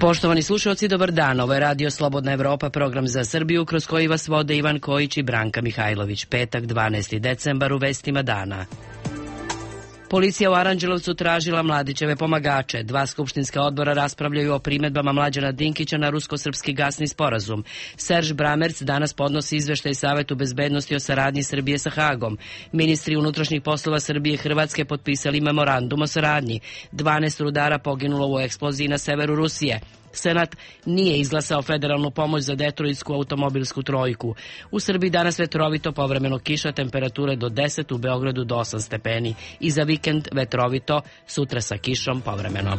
Poštovani slušalci, dobar dan. Ovo je Radio Slobodna Evropa, program za Srbiju, kroz koji vas vode Ivan Kojić i Branka Mihajlović. Petak, 12. decembar, u vestima dana. Policija u Aranđelovcu tražila Mladićeve pomagače. Dva skupštinska odbora raspravljaju o primedbama Mlađana Dinkića na rusko-srpski gasni sporazum. Serž Bramerc danas podnosi izveštaj Savetu bezbednosti o saradnji Srbije sa Hagom. Ministri unutrašnjih poslova Srbije i Hrvatske potpisali memorandum o saradnji. 12 rudara poginulo u eksploziji na severu Rusije. Senat nije izglasao federalnu pomoć za detroitsku automobilsku trojku. U Srbiji danas vetrovito, povremeno kiša, temperature do 10, u Beogradu do 8 stepeni. I za vikend vetrovito, sutra sa kišom povremeno.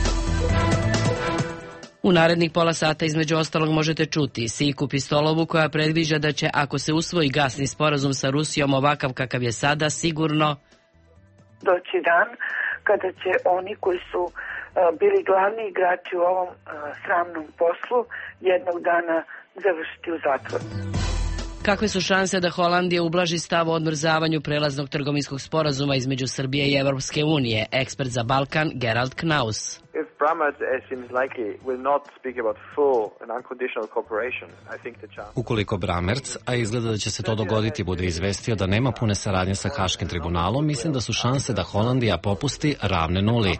U narednih pola sata između ostalog možete čuti Siku Pistolovu koja predviđa da će, ako se usvoji gasni sporazum sa Rusijom ovakav kakav je sada, sigurno doći dan kada će oni koji su bili glavni igrači u ovom sramnom poslu jednog dana završiti u zatvoru. Kakve su šanse da Holandija ublaži stav o odmrzavanju prelaznog trgovinskog sporazuma između Srbije i Evropske unije? Ekspert za Balkan Gerald Knaus. Ukoliko Bramerc, a izgleda da će se to dogoditi, bude izvestio da nema pune saradnje sa Haškim tribunalom, mislim da su šanse da Holandija popusti ravne nuli.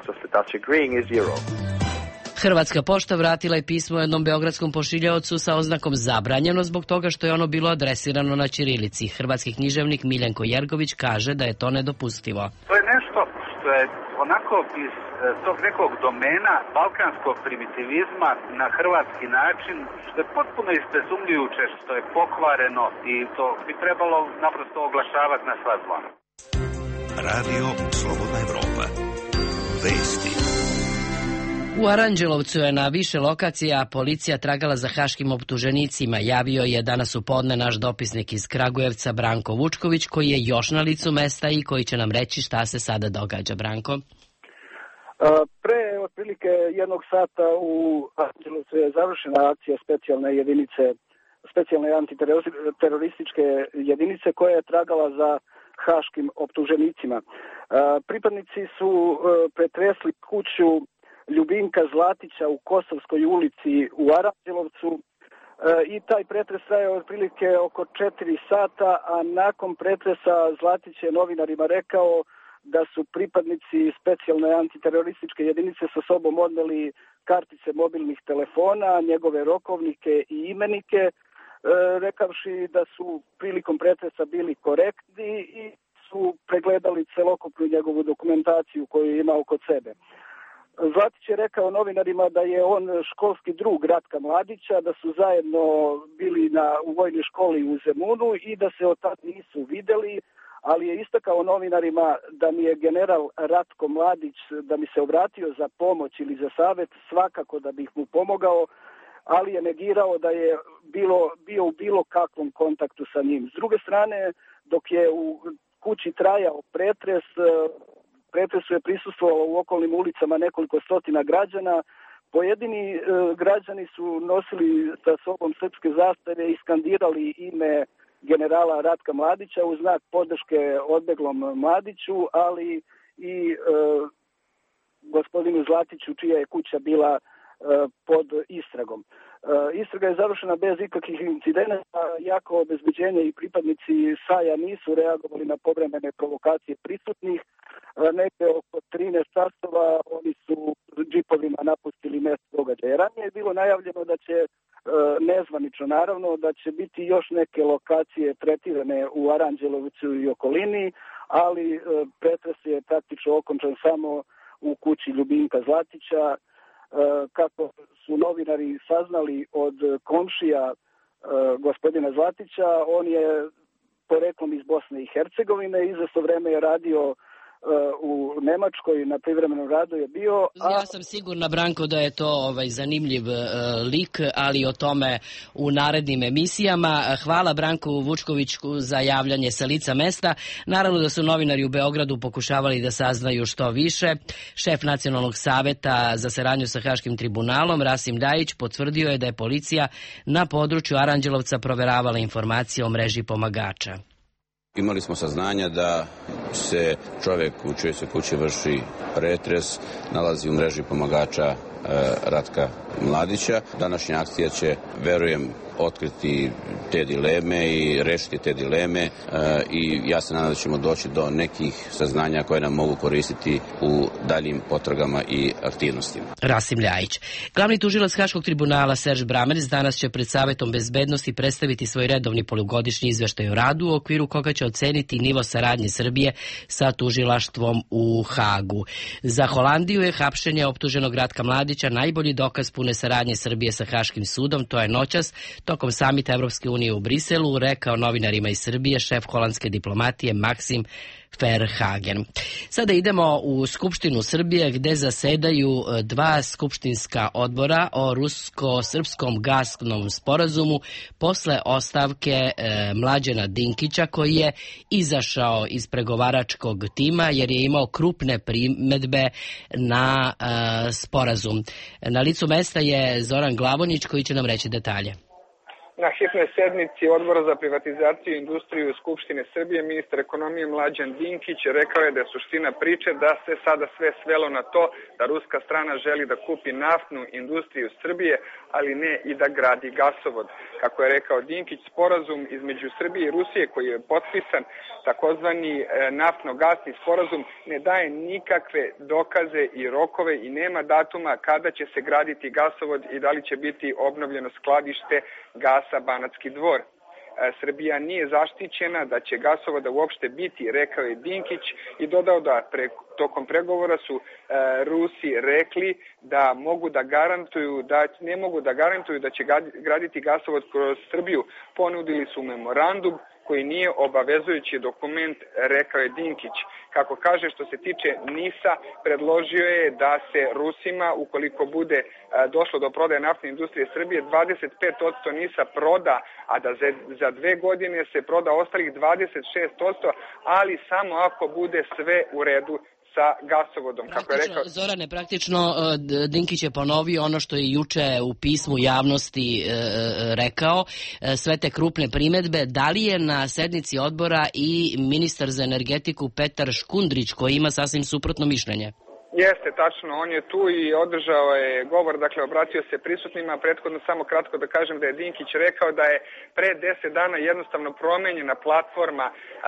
Hrvatska pošta vratila je pismo jednom beogradskom pošiljaocu sa oznakom zabranjeno zbog toga što je ono bilo adresirano na ćirilici. Hrvatski književnik Miljenko Jergović kaže da je to nedopustivo. To je nešto što je onako iz tog nekog domena balkanskog primitivizma na hrvatski način, što je potpuno ispezumljujuće, što je pokvareno i to bi trebalo naprosto oglašavati na sva zvona. Radio Slobodna Evropa. Vesti. U Aranđelovcu je na više lokacija policija tragala za haškim optuženicima. Javio je danas u podne naš dopisnik iz Kragujevca Branko Vučković, koji je još na licu mesta i koji će nam reći šta se sada događa. Branko? Pre otprilike jednog sata u Aranđelovcu je završena akcija specijalne antiterorističke jedinice koja je tragala za haškim optuženicima. Pripadnici su pretresli kuću Ljubinka Zlatića u Kosovskoj ulici u Aranđelovcu i taj pretres traje otprilike oko 4 sata, a nakon pretresa Zlatić je novinarima rekao da su pripadnici specijalne antiterorističke jedinice sa sobom odneli kartice mobilnih telefona, njegove rokovnike i imenike, rekavši da su prilikom pretresa bili korektni i su pregledali celokupnu njegovu dokumentaciju koju je imao kod sebe. Zlatić je rekao novinarima da je on školski drug Ratka Mladića, da su zajedno bili u vojnoj školi u Zemunu i da se od tada nisu videli, ali je istakao novinarima da mi je general Ratko Mladić, da mi se obratio za pomoć ili za savjet, svakako da bih mu pomogao, ali je negirao da je bio u bilo kakvom kontaktu sa njim. S druge strane, dok je u kući trajao pretresu je prisustvovalo u okolnim ulicama nekoliko stotina građana. Pojedini građani su nosili sa sobom srpske zastave i skandirali ime generala Ratka Mladića u znak podrške odbeglom Mladiću, ali i gospodinu Zlatiću čija je kuća bila pod istragom. Istraga je završena bez ikakvih incidenata, jako obezbeđenje i pripadnici SAJ-a nisu reagovali na povremene provokacije prisutnih. Negde oko 13 časova oni su džipovima napustili mesto događaja. Ranije je bilo najavljeno da će, nezvanično naravno, da će biti još neke lokacije tretirane u Aranđelovcu i okolini, ali pretres je praktično okončan samo u kući Ljubinka Zlatića. Kako su novinari saznali od komšija gospodina Zlatića, on je poreklom iz Bosne i Hercegovine, izvesno vreme je radio u Nemačkoj, na privremenom radu je bio. Ja sam sigurna, Branko, da je to zanimljiv lik, ali o tome u narednim emisijama. Hvala Branku Vučkoviću za javljanje sa lica mesta. Naravno da su novinari u Beogradu pokušavali da saznaju što više. Šef Nacionalnog saveta za saradnju sa Haškim tribunalom Rasim Ljajić potvrdio je da je policija na području Aranđelovca proveravala informacije o mreži pomagača. Imali smo saznanja da se čovjek u čijoj se kući vrši pretres nalazi u mreži pomagača Ratka Mladića. Današnja akcija će, verujem, otkriti te dileme i rešiti te dileme i ja se nadam da ćemo doći do nekih saznanja koje nam mogu koristiti u daljim potragama i aktivnostima. Rasim Ljajić. Glavni tužilac Haškog tribunala Serž Bramerc danas će pred Savetom bezbednosti predstaviti svoj redovni polugodišnji izveštaj o radu u okviru koga će oceniti nivo saradnje Srbije sa tužilaštvom u Hagu. Za Holandiju je hapšenje optuženog Ratka Mladića najbolji dokaz pune saradnje Srbije sa Haškim sudom. To je noćas tokom samita Evropske unije u Briselu rekao novinarima iz Srbije šef holandske diplomatije Maksim Verhagen. Sada idemo u Skupštinu Srbije gde zasedaju dva skupštinska odbora o rusko-srpskom gasnom sporazumu posle ostavke Mlađana Dinkića koji je izašao iz pregovaračkog tima jer je imao krupne primedbe na sporazum. Na licu mesta je Zoran Glavonjić koji će nam reći detalje. Na hitnoj sednici Odbora za privatizaciju i industriju Skupštine Srbije ministar ekonomije Mlađan Dinkić rekao je da je suština priče da se sada sve svelo na to da ruska strana želi da kupi naftnu industriju Srbije, ali ne i da gradi gasovod. Kako je rekao Dinkić, sporazum između Srbije i Rusije koji je potpisan, takozvani naftno-gasni sporazum, ne daje nikakve dokaze i rokove i nema datuma kada će se graditi gasovod i da li će biti obnovljeno skladište gasa Banatski Dvor. Srbija nije zaštićena da će gasovoda uopšte biti, rekao je Dinkić i dodao da tokom pregovora su Rusi rekli da ne mogu da garantuju da će graditi gasovod kroz Srbiju. Ponudili su memorandum koji nije obavezujući dokument, rekao je Dinkić. Kako kaže, što se tiče NIS-a, predložio je da se Rusima, ukoliko bude došlo do prodaje naftne industrije Srbije, 25% NIS-a proda, a da za 2 godine se proda ostalih 26%, ali samo ako bude sve u redu sa gasovodom. Kako je rekao... Zorane, praktično Dinkić je ponovio ono što je juče u pismu javnosti rekao, sve te krupne primedbe. Da li je na sednici odbora i ministar za energetiku Petar Škundrić koji ima sasvim suprotno mišljenje? Jeste, tačno, on je tu i održao je govor, dakle obratio se prisutnima, prethodno samo kratko da kažem da je Dinkić rekao da je pre 10 dana jednostavno promenjena platforma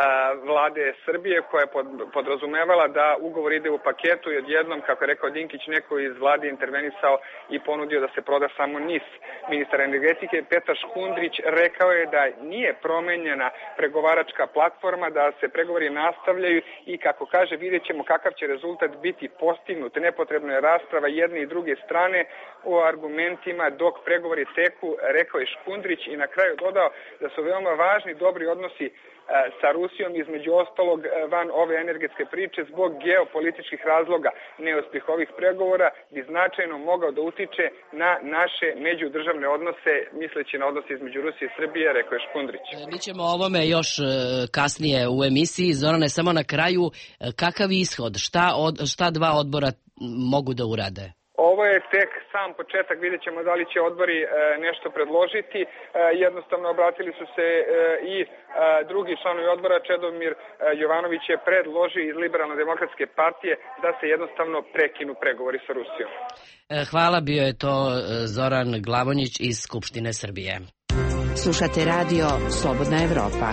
vlade Srbije koja je podrazumevala da ugovor ide u paketu i odjednom, kako je rekao Dinkić, neko iz vlade intervenisao i ponudio da se proda samo NIS. Ministar energetike Petar Škundrić rekao je da nije promenjena pregovaračka platforma, da se pregovori nastavljaju i kako kaže vidjet ćemo kakav će rezultat biti postignut. Nepotrebna je rasprava jedne i druge strane o argumentima dok pregovori teku, rekao je Škundrić i na kraju dodao da su veoma važni dobri odnosi sa Rusijom, između ostalog van ove energetske priče zbog geopolitičkih razloga. Neuspjeh ovih pregovora bi značajno mogao da utiče na naše međudržavne odnose, misleći na odnose između Rusije i Srbije, rekao je Škundrić. Mi ćemo o ovome još kasnije u emisiji. Zorane, samo na kraju, kakav ishod? Šta dva odbora mogu da urade? Ovo je tek sam početak, vidjet ćemo da li će odbori nešto predložiti. Jednostavno obratili su se i drugi članovi odbora. Čedomir Jovanović je predložio iz Liberalno-demokratske partije da se jednostavno prekinu pregovori sa Rusijom. Hvala, bio je to Zoran Glavonjić iz Skupštine Srbije. Slušate radio Slobodna Evropa.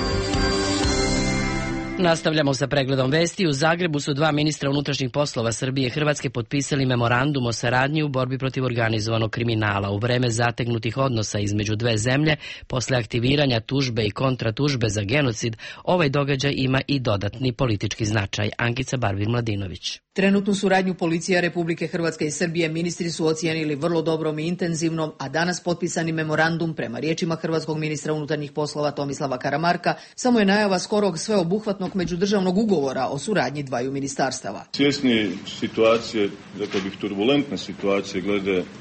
Nastavljamo sa pregledom vesti. U Zagrebu su dva ministra unutrašnjih poslova Srbije i Hrvatske potpisali memorandum o saradnji u borbi protiv organizovanog kriminala. U vreme zategnutih odnosa između dve zemlje, posle aktiviranja tužbe i kontratužbe za genocid, ovaj događaj ima i dodatni politički značaj. Ankica Barvir-Mladinović. Trenutnu suradnju policija Republike Hrvatske i Srbije ministri su ocijenili vrlo dobrom i intenzivnom, a danas potpisani memorandum, prema riječima hrvatskog ministra unutarnjih poslova Tomislava Karamarka, samo je najava skorog sveobuhvatnog međudržavnog ugovora o suradnji dvaju ministarstava. Svjesni situacije, rekao bih turbulentne situacije glede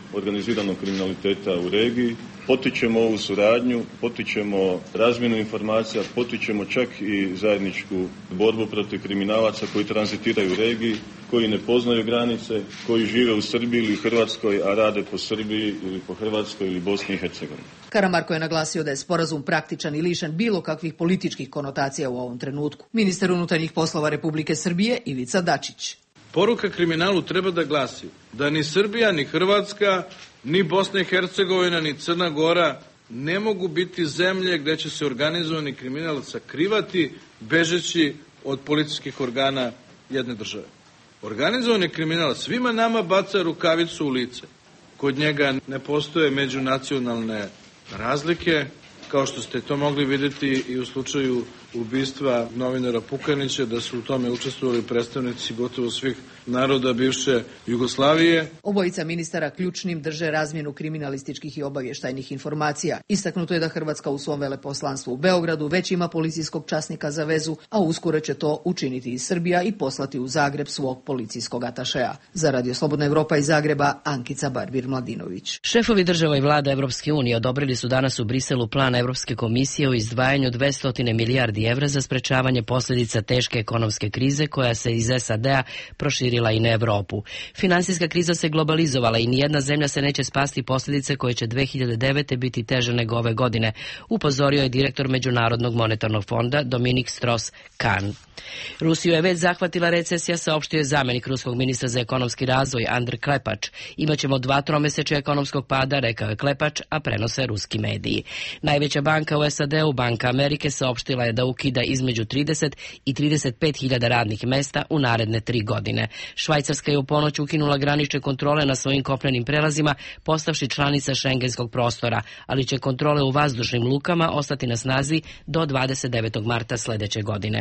organiziranog kriminaliteta u regiji. Potičemo ovu suradnju, potičemo razmjenu informacija, potičemo čak i zajedničku borbu protiv kriminalaca koji tranzitiraju u regiji, koji ne poznaju granice, koji žive u Srbiji ili Hrvatskoj, a rade po Srbiji ili po Hrvatskoj ili Bosni i Hercegovini. Karamarko je naglasio da je sporazum praktičan i lišen bilo kakvih političkih konotacija u ovom trenutku. Ministar unutarnjih poslova Republike Srbije Ivica Dačić. Poruka kriminalu treba da glasi da ni Srbija, ni Hrvatska, ni Bosna i Hercegovina, ni Crna Gora ne mogu biti zemlje gde će se organizovani kriminal sakrivati bežeći od policijskih organa jedne države. Organizovani kriminal svima nama baca rukavicu u lice. Kod njega ne postoje međunacionalne razlike, kao što ste to mogli vidjeti i u slučaju ubistva novinara Pukanića, da su u tome učestvovali predstavnici gotovo svih naroda bivše Jugoslavije. Obojica ministara ključnim drže razmjenu kriminalističkih i obavještajnih informacija. Istaknuto je da Hrvatska u svom veleposlanstvu u Beogradu već ima policijskog časnika za vezu, a uskoro će to učiniti i Srbija i poslati u Zagreb svog policijskog atašeja. Za Radio Slobodna Evropa iz Zagreba, Ankica Barbir-Mladinović. Šefovi država i vlada Evropske unije odobrili su danas u Briselu plan Evropske komisije o izdvajanju 200 milijardi evra za sprečavanje posljedica teške ekonomske krize koja se iz SAD-a proširila i na Evropu. Finansijska kriza se globalizovala i nijedna zemlja se neće spasti posljedice koje će 2009. biti teže nego ove godine, upozorio je direktor Međunarodnog monetarnog fonda Dominik Strauss-Kahn. Rusiju je već zahvatila recesija, saopštio je zamjenik ruskog ministra za ekonomski razvoj Andrej Klepač. Imaćemo 2 tromesečja ekonomskog pada, rekao je Klepač, a prenose ruski mediji. Najveća banka u SAD-u, Banka Amerike, saopštila je da ukida između 30 i 35 hiljada radnih mesta u naredne 3 godine. Švajcarska je u ponoć ukinula granične kontrole na svojim kopnenim prelazima, postavši članica šengenskog prostora, ali će kontrole u vazdušnim lukama ostati na snazi do 29. marta sledeće godine.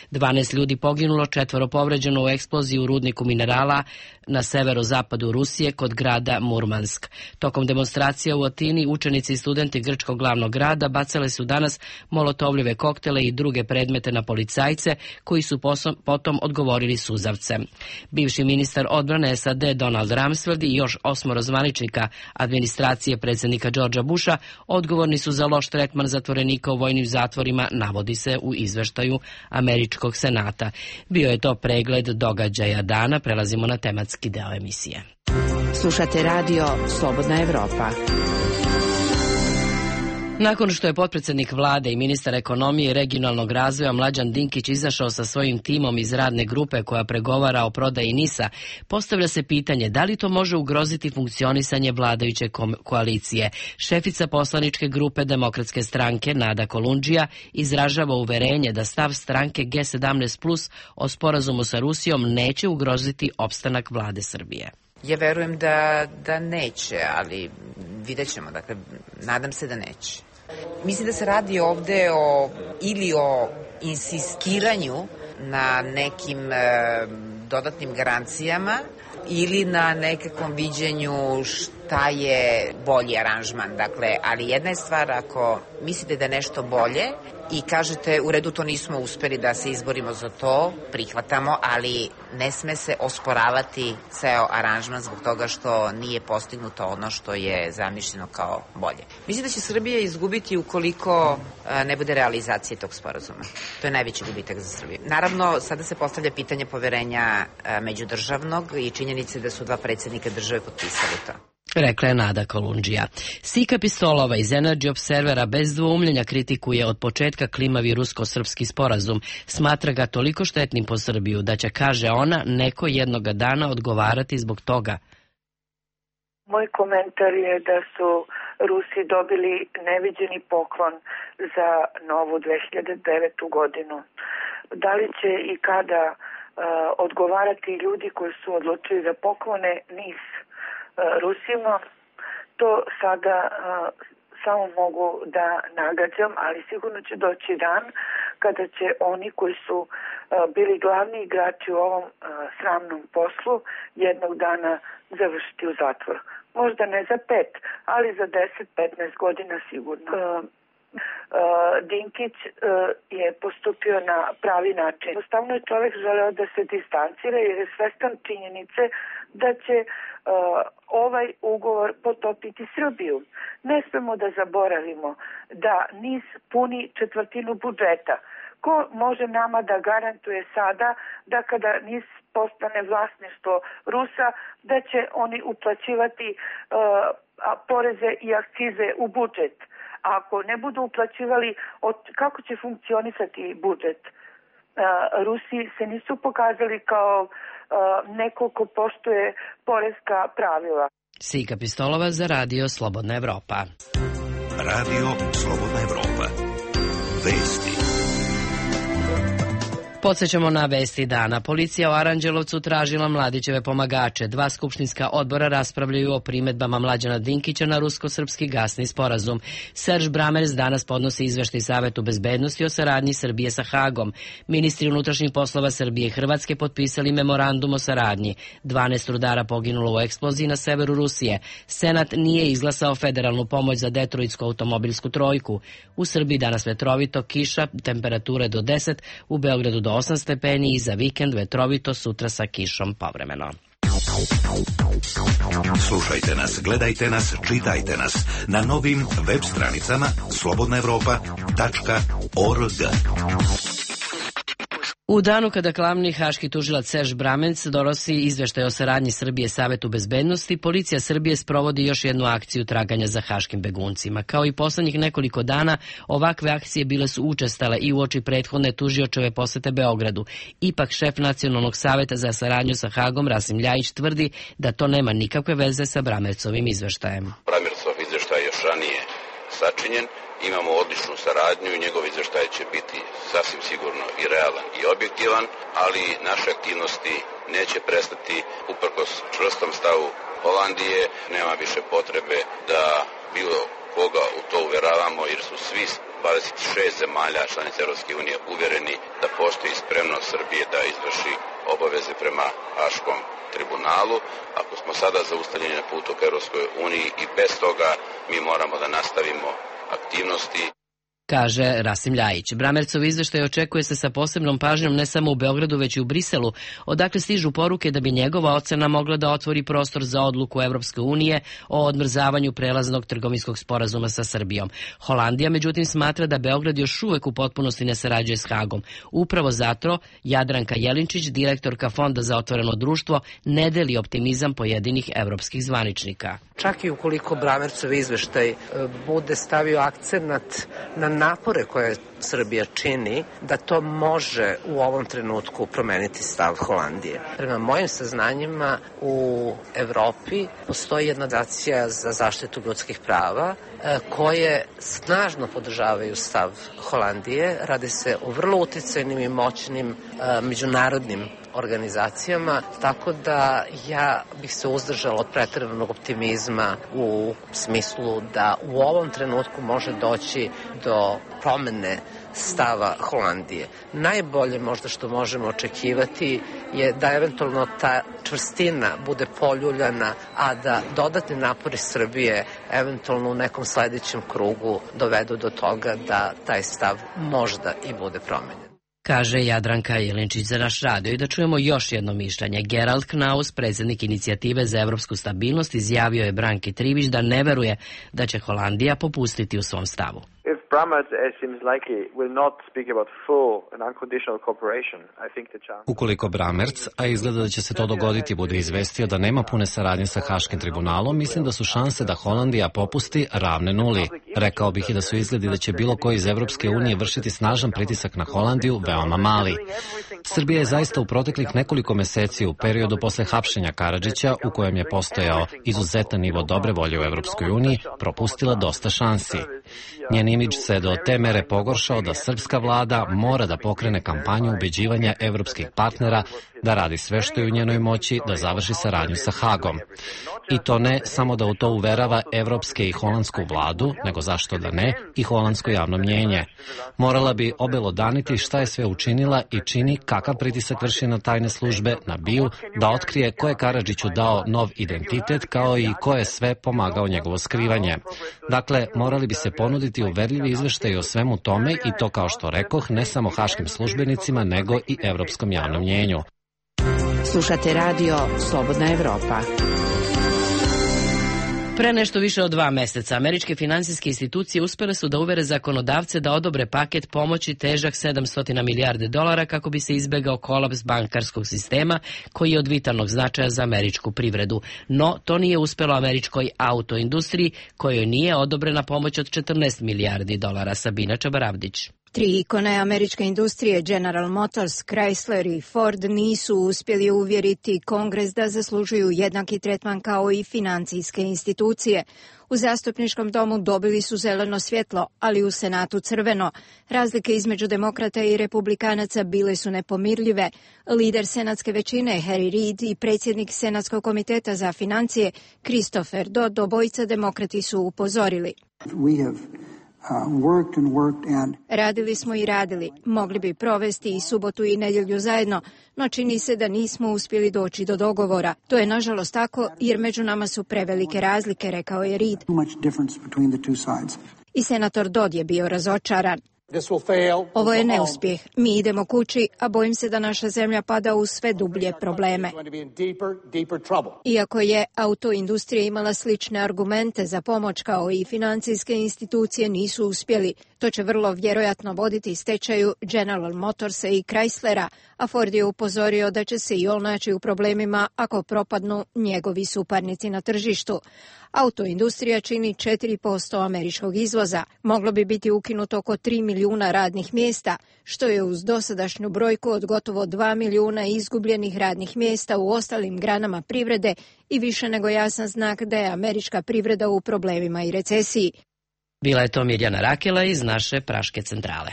12 ljudi poginulo, 4 povređeno u eksploziji u rudniku minerala na severozapadu Rusije kod grada Murmansk. Tokom demonstracija u Atini učenici i studenti grčkog glavnog grada bacali su danas molotovljive koktele i druge predmete na policajce koji su potom odgovorili suzavcem. Bivši ministar odbrane SAD Donald Rumsfeld i još 8 zvaničnika administracije predsjednika Georgea Busha odgovorni su za loš tretman zatvorenika u vojnim zatvorima, navodi se u izveštaju Američkog senata. Bio je to pregled događaja dana, prelazimo na tematski deo emisije. Slušate radio Slobodna Evropa. Nakon što je potpredsjednik vlade i ministar ekonomije i regionalnog razvoja Mlađan Dinkić izašao sa svojim timom iz radne grupe koja pregovara o prodaji NIS-a, postavlja se pitanje da li to može ugroziti funkcionisanje vladajuće koalicije. Šefica poslaničke grupe Demokratske stranke Nada Kolundžija izražava uverenje da stav stranke G17+ o sporazumu sa Rusijom neće ugroziti opstanak vlade Srbije. Ja verujem da neće, ali vidjet ćemo, dakle, nadam se da neće. Mislim da se radi ovde o insistiranju na nekim dodatnim garancijama ili na nekakvom viđenju šta je bolji aranžman. Dakle, ali jedna je stvar, ako mislite da je nešto bolje i kažete u redu to nismo uspeli da se izborimo za to, prihvatamo, ali ne sme se osporavati ceo aranžman zbog toga što nije postignuto ono što je zamišljeno kao bolje. Mislim da će Srbija izgubiti ukoliko ne bude realizacije tog sporazuma. To je najveći gubitak za Srbiju. Naravno, sada se postavlja pitanje poverenja međudržavnog i činjenice da su 2 predsjednika države potpisali to. Rekla je Nada Kolundžija. Sika Pistolova iz Energy Observera bez dvoumljenja kritikuje od početka klimavi rusko-srpski sporazum. Smatra ga toliko štetnim po Srbiju da će, kaže ona, neko jednoga dana odgovarati zbog toga. Moj komentar je da su Rusi dobili neviđeni poklon za novu 2009. godinu. Da li će i kada odgovarati ljudi koji su odlučili da poklone NIS Rusima, to sada samo mogu da nagađam, ali sigurno će doći dan kada će oni koji su bili glavni igrači u ovom sramnom poslu jednog dana završiti u zatvoru. Možda ne za 5, ali za 10-15 godina sigurno. Dinkić je postupio na pravi način. Jednostavno je čovjek želeo da se distancira jer je svestan činjenice da će ovaj ugovor potopiti Srbiju. Ne smemo da zaboravimo da NIS puni četvrtinu budžeta. Ko može nama da garantuje sada da kada NIS postane vlasništvo Rusa, da će oni uplaćivati poreze i akcize u budžet? Ako ne budu uplaćivali, kako će funkcionisati budžet? Rusi se nisu pokazali kao neko ko poštuje poreska pravila. Sika Pistolova za Radio Slobodna Evropa. Radio Slobodna Evropa. Vesti. Podsjećamo na vesti dana. Policija u Aranđelovcu tražila Mladićeve pomagače. 2 skupštinska odbora raspravljaju o primedbama Mlađana Dinkića na rusko-srpski gasni sporazum. Serž Bramerc danas podnosi izveštaj Savetu bezbednosti o saradnji Srbije sa Hagom. Ministri unutrašnjih poslova Srbije i Hrvatske potpisali memorandum o saradnji. 12 rudara poginulo u eksploziji na severu Rusije. Senat nije izglasao federalnu pomoć za detroitsku automobilsku trojku. U Srbiji danas vetrovito, kiša, temperature do 10, u Beogradu do 8 stepeni i za vikend vetrovito, sutra sa kišom povremeno. Slušajte nas, gledajte nas, čitajte nas na novim web stranicama slobodnaevropa.org. U danu kada glavni haški tužilac Serž Bramerc donosi izveštaj o saradnji Srbije Savetu bezbednosti, policija Srbije sprovodi još jednu akciju traganja za haškim beguncima. Kao i poslednjih nekoliko dana, ovakve akcije bile su učestale i uoči prethodne tužiočeve posete Beogradu. Ipak šef Nacionalnog saveta za saradnju sa Hagom Rasim Ljajić tvrdi da to nema nikakve veze sa Bramercovim izveštajem. Bramercov izveštaj je još ranije sačinjen. Imamo odličnu saradnju i njegov izveštaj će biti sasvim sigurno i realan i objektivan, ali naše aktivnosti neće prestati uprkos čvrstom stavu Holandije. Nema više potrebe da bilo koga u to uveravamo, jer su svi 26 zemalja članica Europske unije uvereni da postoji spremnost Srbije da izvrši obaveze prema Haškom tribunalu. Ako smo sada zaustavljeni na putu ka Europskoj uniji i bez toga, mi moramo da nastavimo aktivnosti, kaže Rasim Ljajić. Bramercov izveštaj očekuje se sa posebnom pažnjom ne samo u Beogradu, već i u Briselu, odakle stižu poruke da bi njegova ocena mogla da otvori prostor za odluku Evropske unije o odmrzavanju prelaznog trgovinskog sporazuma sa Srbijom. Holandija, međutim, smatra da Beograd još uvek u potpunosti ne sarađuje s Hagom. Upravo zato Jadranka Jelinčić, direktorka Fonda za otvoreno društvo, ne deli optimizam pojedinih evropskih zvaničnika. Čak i ukoliko Bramercov izveštaj bude stavio akcenat na napore koje Srbija čini, da to može u ovom trenutku promeniti stav Holandije. Prema mojim saznanjima, u Evropi postoji jedna organizacija za zaštitu ljudskih prava koje snažno podržavaju stav Holandije. Radi se o vrlo uticajnim i moćnim međunarodnim organizacijama, tako da ja bih se uzdržala od preteranog optimizma u smislu da u ovom trenutku može doći do promene stava Holandije. Najbolje možda što možemo očekivati je da eventualno ta čvrstina bude poljuljana, a da dodatni napori Srbije eventualno u nekom sledećem krugu dovedu do toga da taj stav možda i bude promenjen. Kaže Jadranka Jelinčić za naš radio. I da čujemo još jedno mišljenje. Gerald Knaus, predsjednik inicijative za evropsku stabilnost, izjavio je Branki Trivić da ne veruje da će Holandija popustiti u svom stavu. Ukoliko Bramerc, a izgleda da će se to dogoditi, bude izvestio da nema pune saradnje sa Haškim tribunalom, mislim da su šanse da Holandija popusti ravne nuli. Rekao bih i da su izgledi da će bilo ko iz Evropske unije vršiti snažan pritisak na Holandiju veoma mali. Srbija je zaista u proteklih nekoliko meseci u periodu posle hapšenja Karadžića, u kojem je postojao izuzetan nivo dobre volje u Evropskoj uniji, propustila dosta šansi. Njen imidž se do te mere pogoršao da srpska vlada mora da pokrene kampanju ubeđivanja evropskih partnera da radi sve što je u njenoj moći da završi saradnju sa Hagom. I to ne samo da u to uverava evropske i holandsku vladu, nego zašto da ne, i holandsko javno mnjenje. Morala bi obelodaniti šta je sve učinila i čini, kakav pritisak vrši na tajne službe, na BIA, da otkrije ko je Karadžiću dao nov identitet, kao i ko je sve pomagao njegovo skrivanje. Dakle, morali bi se ponuditi uverljivi izveštaj o svemu tome i to, kao što rekoh, ne samo haškim službenicima, nego i evropskom javnom mnjenju. Slušate radio Slobodna Evropa. Pre nešto više od 2 meseca američke finansijske institucije uspele su da uvere zakonodavce da odobre paket pomoći težak $700 milijardi kako bi se izbegao kolaps bankarskog sistema koji je od vitalnog značaja za američku privredu. No, to nije uspelo američkoj autoindustriji kojoj nije odobrena pomoć od $14 milijardi. Sabina Čabaravdić. 3 ikone američke industrije, General Motors, Chrysler i Ford, nisu uspjeli uvjeriti Kongres da zaslužuju jednaki tretman kao i financijske institucije. U zastupničkom domu dobili su zeleno svjetlo, ali u Senatu crveno. Razlike između demokrata i republikanaca bile su nepomirljive. Lider senatske većine, Harry Reid, i predsjednik Senatskog komiteta za financije, Christopher Dodd, obojica demokrati su upozorili. Radili smo i radili. Mogli bi provesti i subotu i nedjelju zajedno, no čini se da nismo uspjeli doći do dogovora. To je nažalost tako jer među nama su prevelike razlike, rekao je Reid. I senator Dodd je bio razočaran. Ovo je neuspjeh. Mi idemo kući, a bojim se da naša zemlja pada u sve dublje probleme. Iako je autoindustrija imala slične argumente za pomoć kao i financijske institucije, nisu uspjeli. To će vrlo vjerojatno voditi stečaju General Motorsa i Chryslera, a Ford je upozorio da će se i on naći u problemima ako propadnu njegovi suparnici na tržištu. Autoindustrija čini 4% američkog izvoza. Moglo bi biti ukinuto oko 3 milijuna radnih mjesta, što je uz dosadašnju brojku od gotovo 2 milijuna izgubljenih radnih mjesta u ostalim granama privrede i više nego jasan znak da je američka privreda u problemima i recesiji. Bila je to Mirjana Rakela iz naše praške centrale.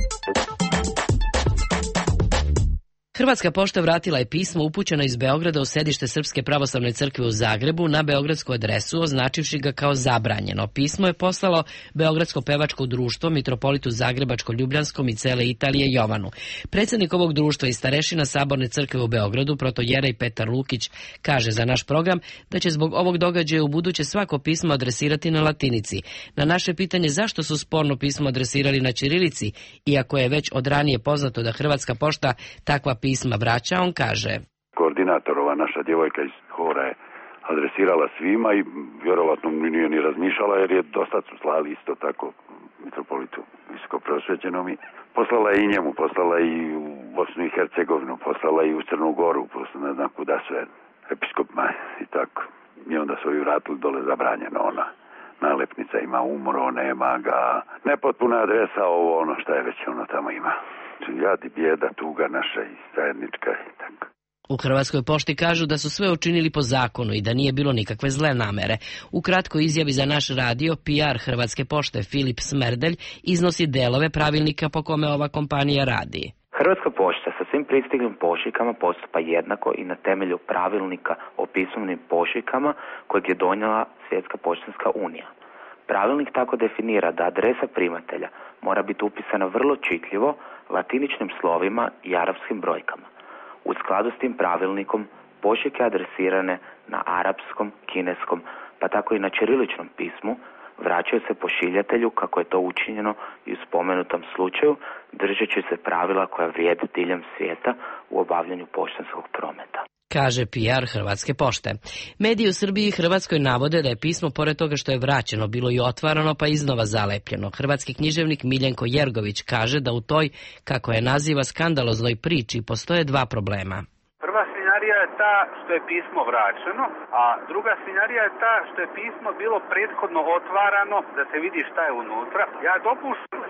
Hrvatska pošta vratila je pismo upućeno iz Beograda u sedište Srpske pravoslavne crkve u Zagrebu na beogradsku adresu, označivši ga kao zabranjeno. Pismo je poslalo Beogradsko pevačko društvo, mitropolitu Zagrebačko-Ljubljanskom i cele Italije Jovanu. Predsjednik ovog društva i starešina Saborne crkve u Beogradu, protojerej Petar Lukić, kaže za naš program da će zbog ovog događaja u buduće svako pismo adresirati na latinici. Na naše pitanje zašto su sporno pismo adresirali na ćirilici, iako je već od ranije poznato da Hrvatska pošta takva pisma vraća, on kaže. Koordinatorova naša djevojka iz hora je adresirala svima i vjerovatno nije ni razmišljala jer je dosta su slali isto tako mitropolitu visokoprosvećenom i poslala i njemu, poslala i u Bosnu i Hercegovinu, poslala i u Crnu Goru, poslala ne znam kuda sve, episkopima i tako. I onda su ju vratili dole zabranjeno ona. Nalepnica ima umro, nema ga, nepotpuna adresa, ovo ono šta je već ono tamo ima. Jad i bijeda, tuga naša i zajednička i tako. U Hrvatskoj pošti kažu da su sve učinili po zakonu i da nije bilo nikakve zle namere. U kratkoj izjavi za naš radio, PR Hrvatske pošte Filip Smerdelj iznosi delove pravilnika po kome ova kompanija radi. Hrvatska pošta sa svim pristiglim pošiljkama postupa jednako i na temelju pravilnika o pismovnim pošiljkama kojeg je donijela Svjetska poštanska unija. Pravilnik tako definira da adresa primatelja mora biti upisana vrlo čitljivo, latiničnim slovima i arapskim brojkama. U skladu s tim pravilnikom pošiljke adresirane na arapskom, kineskom, pa tako i na ćiriličnom pismu vraćaju se pošiljatelju kako je to učinjeno i u spomenutom slučaju, držeći se pravila koja vrijede diljem svijeta u obavljanju poštanskog prometa. Kaže PR Hrvatske pošte. Mediji u Srbiji i Hrvatskoj navode da je pismo, pored toga što je vraćeno, bilo i otvarano pa iznova zalepljeno. Hrvatski književnik Miljenko Jergović kaže da u toj, kako je naziva, skandaloznoj priči postoje 2 problema. Prva svinjarija je ta što je pismo vraćeno, a druga svinjarija je ta što je pismo bilo prethodno otvarano da se vidi šta je unutra. Ja dopuštam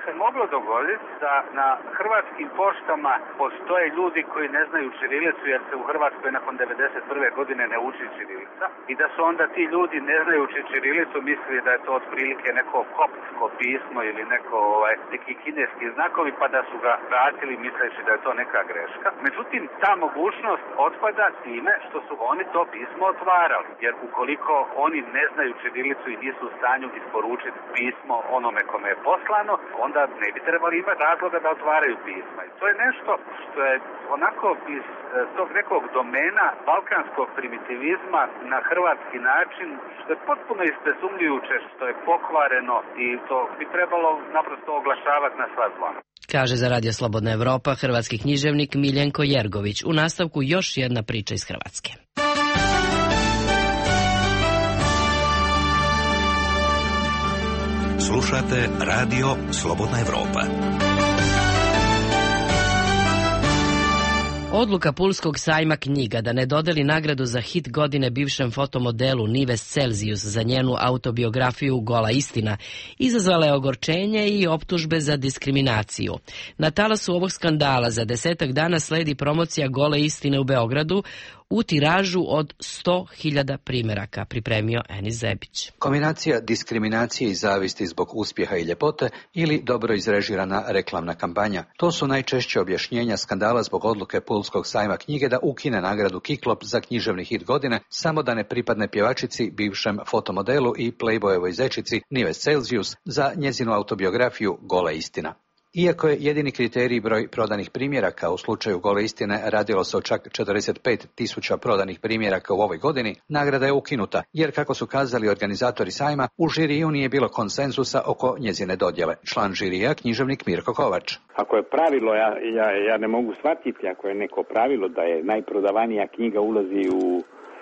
se moglo dogoditi da na hrvatskim poštama postoje ljudi koji ne znaju ćirilicu jer se u Hrvatskoj nakon 1991. godine ne uči ćirilica i da su onda ti ljudi ne znajući ćirilicu mislili da je to otprilike neko koptsko pismo ili neki kineski znakovi pa da su ga vratili misleći da je to neka greška. Međutim, ta mogućnost otpada time što su oni to pismo otvarali jer ukoliko oni ne znaju ćirilicu i nisu u stanju isporučiti pismo onome kome je poslano, onda ne bi trebali imati razloga da otvaraju pisma. I to je nešto što je onako iz tog nekog domena balkanskog primitivizma na hrvatski način, što je potpuno ispresumljujuće, što je pokvareno i to bi trebalo naprosto oglašavati na sva zvona. Kaže za Radio Slobodna Evropa hrvatski književnik Miljenko Jergović. U nastavku još jedna priča iz Hrvatske. Slušate Radio Slobodna Evropa. Odluka Pulskog sajma knjiga da ne dodeli nagradu za hit godine bivšem fotomodelu Nives Celzijus za njenu autobiografiju Gola istina izazvala je ogorčenje i optužbe za diskriminaciju. Na talasu ovog skandala za 10 dana sledi promocija Gole istine u Beogradu u tiražu od 100.000 primjeraka, pripremio Enis Zebić. Kombinacija diskriminacije i zavisti zbog uspjeha i ljepote ili dobro izrežirana reklamna kampanja. To su najčešće objašnjenja skandala zbog odluke Pulskog sajma knjige da ukine nagradu Kiklop za književni hit godine samo da ne pripadne pjevačici, bivšem fotomodelu i playboyevoj zečici Nives Celzijus za njezinu autobiografiju Gola istina. Iako je jedini kriterij broj prodanih primjeraka, u slučaju Gole istine radilo se o čak 45.000 prodanih primjeraka u ovoj godini, nagrada je ukinuta, jer kako su kazali organizatori sajma, u žiriju nije bilo konsenzusa oko njezine dodjele. Član žirija, književnik Mirko Kovač. Ako je pravilo, ja ne mogu shvatiti, ako je neko pravilo da je najprodavanija knjiga ulazi u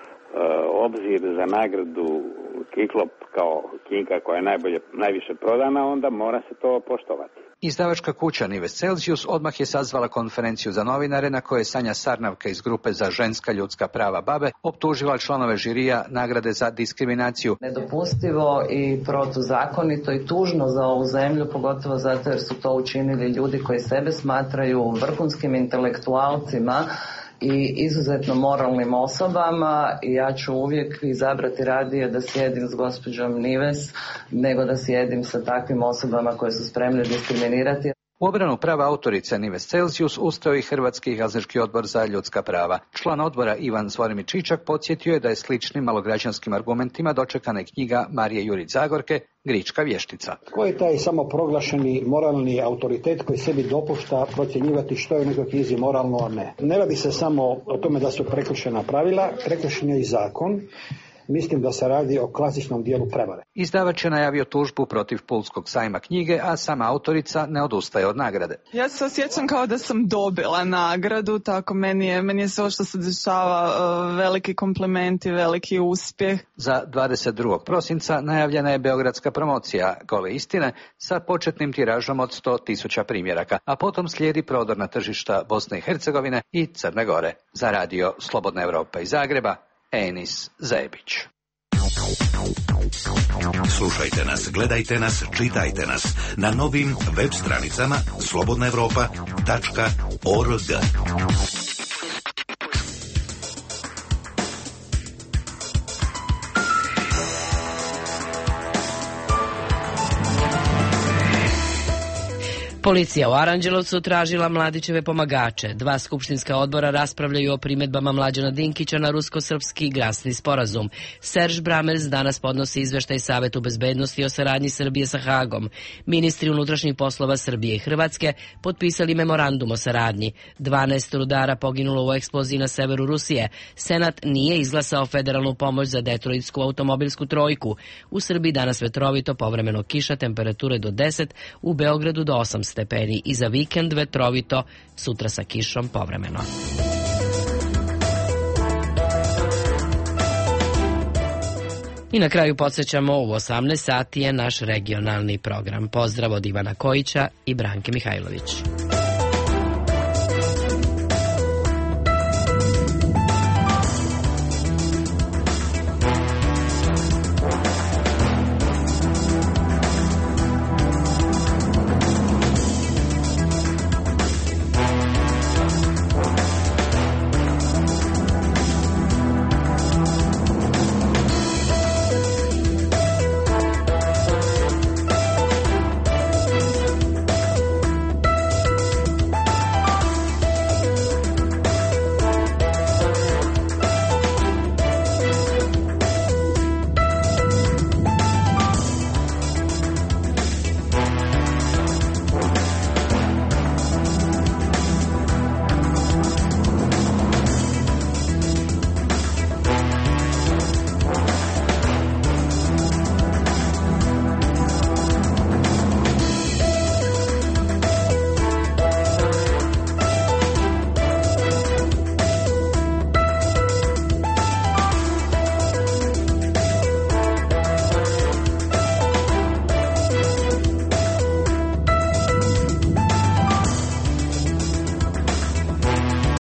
obzir za nagradu Kiklop kao knjiga koja je najviše prodana, onda mora se to poštovati. Izdavačka kuća Nives Celzijus odmah je sazvala konferenciju za novinare na kojoj je Sanja Sarnavka iz grupe za ženska ljudska prava BaBe optužila članove žirija nagrade za diskriminaciju. Nedopustivo i protuzakonito i tužno za ovu zemlju, pogotovo zato jer su to učinili ljudi koji sebe smatraju vrhunskim intelektualcima i izuzetno moralnim osobama i ja ću uvijek izabrati radije da sjedim s gospođom Nives nego da sjedim sa takvim osobama koje su spremne diskriminirati. U obranu prava autorice Nives Celzijus ustao i Hrvatski Helsinški odbor za ljudska prava. Član odbora Ivan Zvorimi Čičak podsjetio je da je sličnim malograđanskim argumentima dočekana knjiga Marije Jurić Zagorke Grička vještica. Ko je taj samoproglašeni moralni autoritet koji sebi dopušta procjenjivati što je u nekoj knjizi moralno, a ne? Ne radi se samo o tome da su prekršena pravila, prekršen je i zakon. Mislim da se radi o klasičnom dijelu prevare. Izdavač je najavio tužbu protiv Pulskog sajma knjige, a sama autorica ne odustaje od nagrade. Ja se osjećam kao da sam dobila nagradu, tako meni je sve što se dešava veliki komplimenti, veliki uspjeh. Za 22. prosinca najavljena je beogradska promocija Gole istine sa početnim tiražom od 100.000 primjeraka, a potom slijedi prodor na tržišta Bosne i Hercegovine i Crne Gore. Za Radio Slobodna Evropa iz Zagreba, Enis Zebić. Slušajte nas, gledajte nas, čitajte nas na novim web stranicama slobodnaevropa.org. Policija u Aranđelovcu tražila Mladićeve pomagače. 2 skupštinska odbora raspravljaju o primjedbama Mlađana Dinkića na rusko-srpski grasni sporazum. Serž Bramers danas podnosi izveštaj Savetu bezbednosti o saradnji Srbije sa Hagom. Ministri unutrašnjih poslova Srbije i Hrvatske potpisali memorandum o saradnji. 12 rudara poginulo u eksploziji na severu Rusije. Senat nije izglasao federalnu pomoć za detroitsku automobilsku trojku. U Srbiji danas vetrovito, povremeno kiša, temperature do 10, u Beogradu do 8 stepeni i za vikend vetrovito, sutra sa kišom povremeno. I na kraju podsjećamo, u 18 sati je naš regionalni program. Pozdrav od Ivana Kojića i Branke Mihajlović.